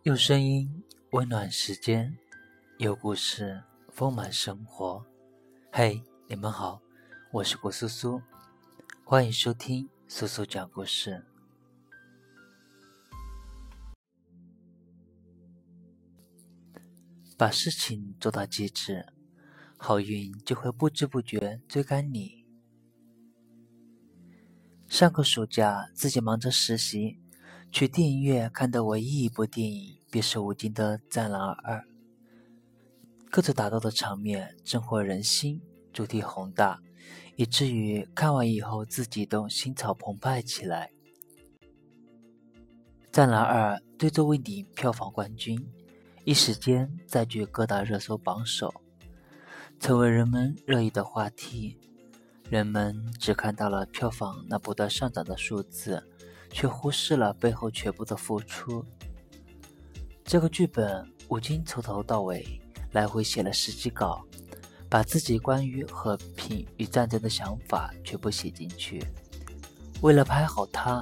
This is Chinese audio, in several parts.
有声音温暖时间，有故事丰满生活。嘿，你们好，我是郭苏苏，欢迎收听苏苏讲故事。把事情做到极致，好运就会不知不觉追赶你。上个暑假自己忙着实习，去电影院看的唯一一部电影便是吴京的《战狼2》，各种打斗的场面震撼人心，主题宏大，以至于看完以后自己都心潮澎湃起来。《战狼2》对座位顶票房冠军，一时间占据各大热搜榜首，成为人们热议的话题。人们只看到了票房那不断上涨的数字，却忽视了背后全部的付出。这个剧本吴京从头到尾来回写了10几稿，把自己关于和平与战争的想法全部写进去。为了拍好他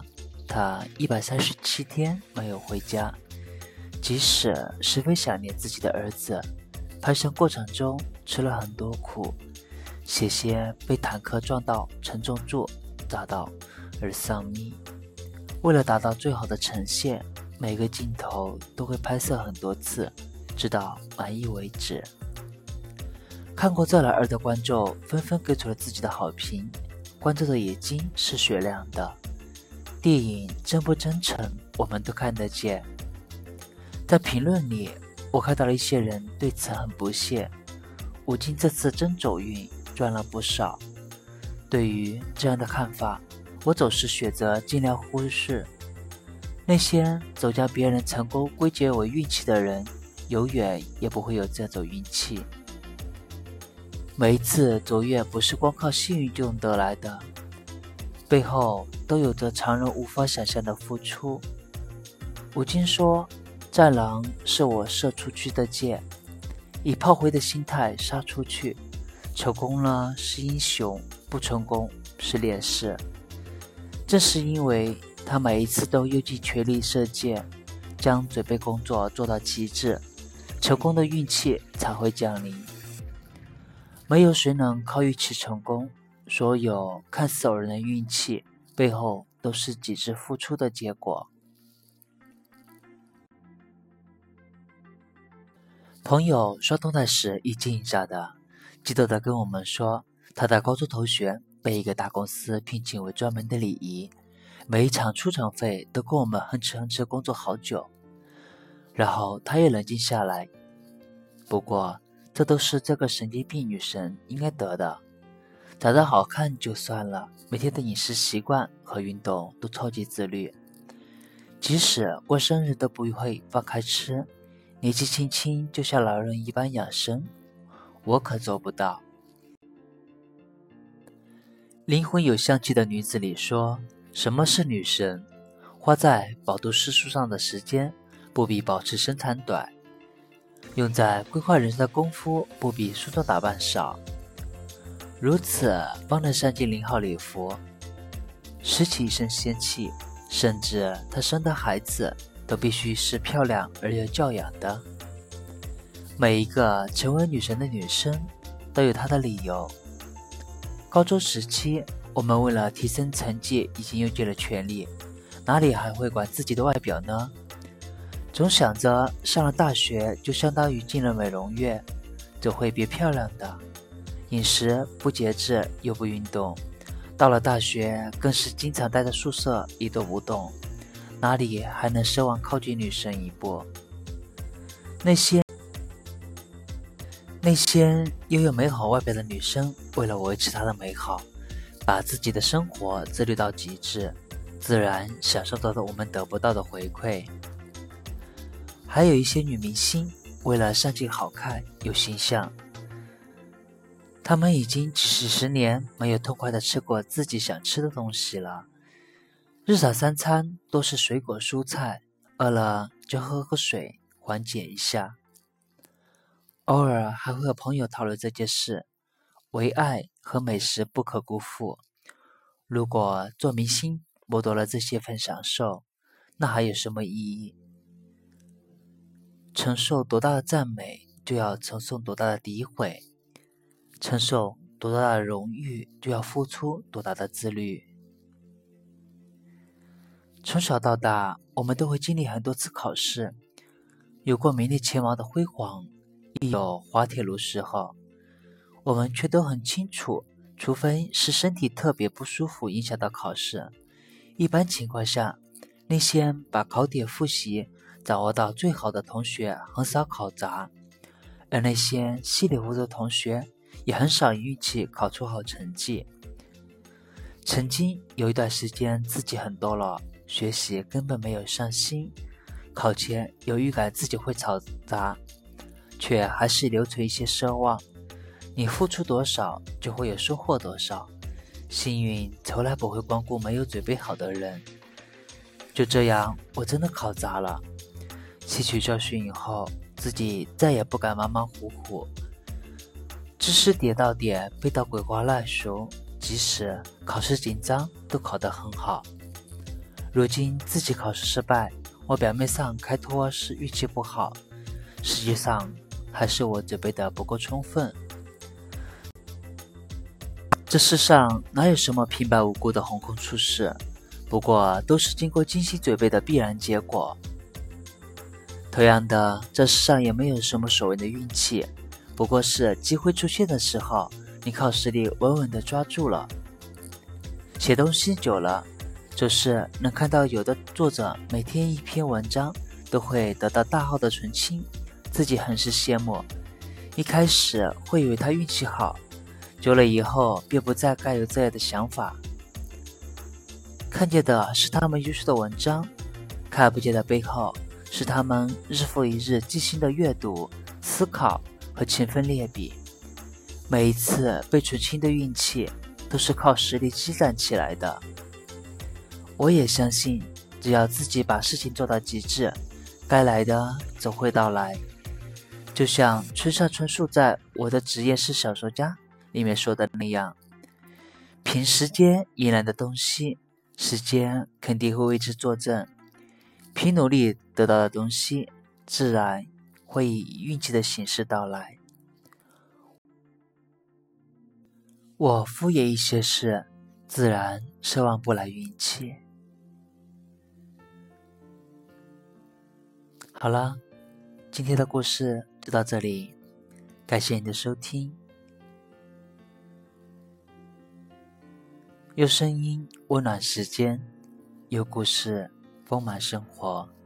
137天没有回家，即使十分想念自己的儿子，拍摄过程中吃了很多苦，险些被坦克撞到承重柱砸到而丧命。为了达到最好的呈现，每个镜头都会拍摄很多次，直到满意为止。看过《战狼2》的观众纷纷给出了自己的好评，观众的眼睛是雪亮的，电影真不真诚我们都看得见。在评论里，我看到了一些人对此很不屑，吴京这次真走运，赚了不少。对于这样的看法，我总是选择尽量忽视。那些总将别人成功归结为运气的人，永远也不会有这种运气。每一次卓越不是光靠幸运就能得来的，背后都有着常人无法想象的付出。吴京说，战狼是我射出去的箭，以炮灰的心态杀出去，成功了是英雄，不成功是烈士。正是因为他每一次都用尽全力射箭，将准备工作做到极致，成功的运气才会降临。没有谁能靠运气成功，所有看似偶然的运气背后都是极致付出的结果。朋友刷动态时一惊一乍的，激动地跟我们说，他的高中同学被一个大公司聘请为专门的礼仪，每一场出场费都跟我们哼哧哼哧工作好久。然后他也冷静下来，不过这都是这个神经病女神应该得的，长得好看就算了，每天的饮食习惯和运动都超级自律，即使过生日都不会放开吃，年纪轻轻就像老人一般养生，我可做不到。灵魂有香气的女子里说，什么是女神？花在饱读诗书上的时间不比保持身材短，用在规划人生的功夫不比梳妆打扮少。如此方能善尽0号礼服，拾起一身仙气，甚至她生的孩子都必须是漂亮而有教养的。每一个成为女神的女生都有她的理由。高中时期，我们为了提升成绩已经用尽了全力，哪里还会管自己的外表呢？总想着上了大学就相当于进了美容院，总会变漂亮的。饮食不节制又不运动，到了大学更是经常待在宿舍一动不动，哪里还能奢望靠近女神一步？那些拥有美好外表的女生，为了维持她的美好，把自己的生活自律到极致，自然享受到了我们得不到的回馈。还有一些女明星，为了上镜好看有形象，她们已经几十年没有痛快地吃过自己想吃的东西了，日常3餐都是水果蔬菜，饿了就喝个水缓解一下。偶尔还会和朋友讨论这件事，唯爱和美食不可辜负。如果做明星剥夺了这些份享受，那还有什么意义？ 承受多大的赞美，就要承受多大的诋毁；承受多大的荣誉，就要付出多大的自律。从小到大，我们都会经历很多次考试，有过名列前茅的辉煌，亦有滑铁卢时候。我们却都很清楚，除非是身体特别不舒服影响到考试，一般情况下，那些把考点复习掌握到最好的同学很少考砸，而那些稀里糊涂的同学也很少运气考出好成绩。曾经有一段时间自己很多了，学习根本没有上心，考前有预感自己会考砸，却还是留存一些奢望。你付出多少，就会有收获多少。幸运从来不会光顾没有准备好的人。就这样，我真的考砸了。吸取教训以后，自己再也不敢马马虎虎。知识点到点，背到鬼话烂熟，即使考试紧张，都考得很好。如今自己考试失败，我表面上开脱是运气不好，实际上还是我准备的不够充分。这世上哪有什么平白无故的横空出世，不过都是经过精心准备的必然结果。同样的，这世上也没有什么所谓的运气，不过是机会出现的时候，你靠实力稳稳地抓住了。写东西久了，就是能看到有的作者每天一篇文章都会得到大号的澄清，自己很是羡慕。一开始会以为他运气好，久了以后便不再该有这样的想法。看见的是他们优秀的文章，看不见的背后是他们日复一日精心的阅读、思考和勤奋练笔。每一次被澄清的运气都是靠实力积攒起来的。我也相信，只要自己把事情做到极致，该来的总会到来。就像村上春树在《我的职业是小说家》里面说的那样，凭时间引来的东西，时间肯定会为之作证；凭努力得到的东西，自然会以运气的形式到来。我敷衍一些事，自然奢望不来运气。好了，今天的故事就到这里，感谢你的收听。用声音温暖时间，有故事丰满生活。